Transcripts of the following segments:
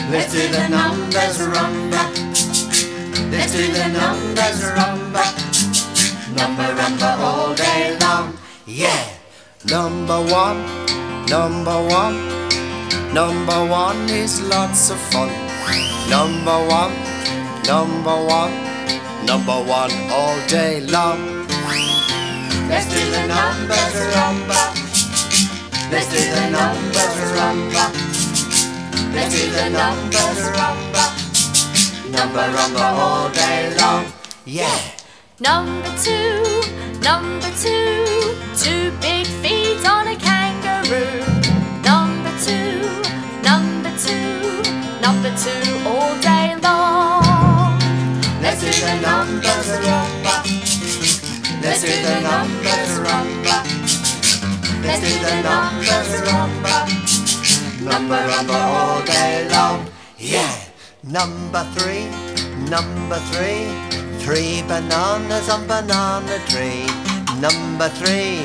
Let's do the numbers rumba. Let's do the numbers rumba. Number rumba all day long. Yeah. Number one, number one, number one is lots of fun. Number one, number one, number one all day long. Let's do the numbers rumba. Let's do the numbers rumba. Let's do the numbers rumba. Number rumba all day long. Yeah. Number two, two big feet on a kangaroo. Number two, all day long. Let's do the numbers rumba. Let's do the numbers rumba. Let's do the numbers rumba. Number rumba all day long. Yeah. Number three, three bananas on banana tree. Number three,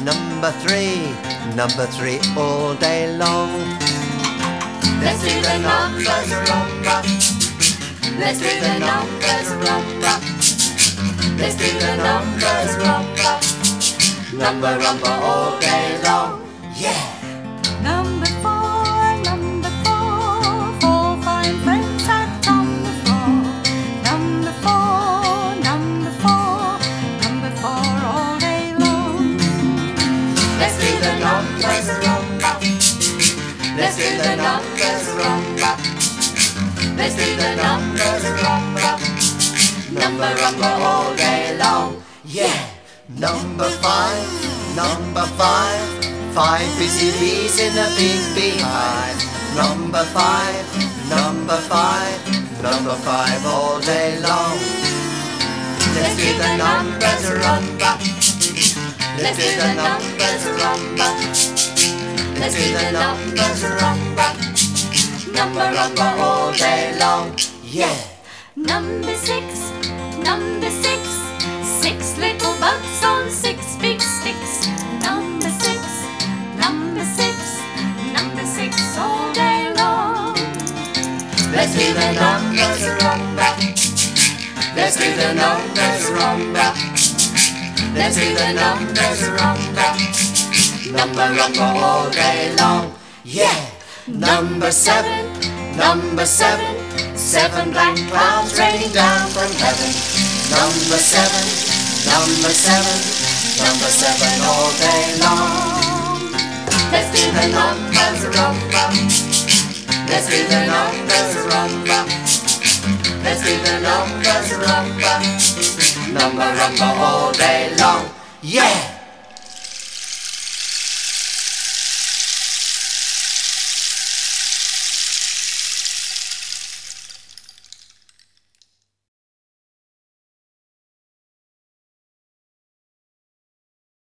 all day long. Let's do the numbers rumba. Let's do the numbers rumba. Let's do the numbers rumba. Number rumba all day long. Yeah. Number four, four fine friends sat on the floor. Number four, all day long. Let's do the numbers rumba. Let's do the numbers rumba. Let's do the numbers rumba. Number rumba all day long. Yeah. Number five, five busy bees in a big beehive. Number five, all day long. Let's do the numbers rumba. Let's do the numbers rumba. Let's do the numbers rumba. Number rumba all day long. Yeah. Number six, six little bugs on six big sticks. Number six, all day long. Let's do the numbers rumba. Let's do the numbers rumba. Let's do the numbers rumba. Number rumba all day long. Yeah. Number seven, seven black clouds raining down from heaven. Number seven, all day long. Let's do the numbers rumba. Let's do the numbers rumba. Let's do the numbers rumba. Number rumba all day long. yeah.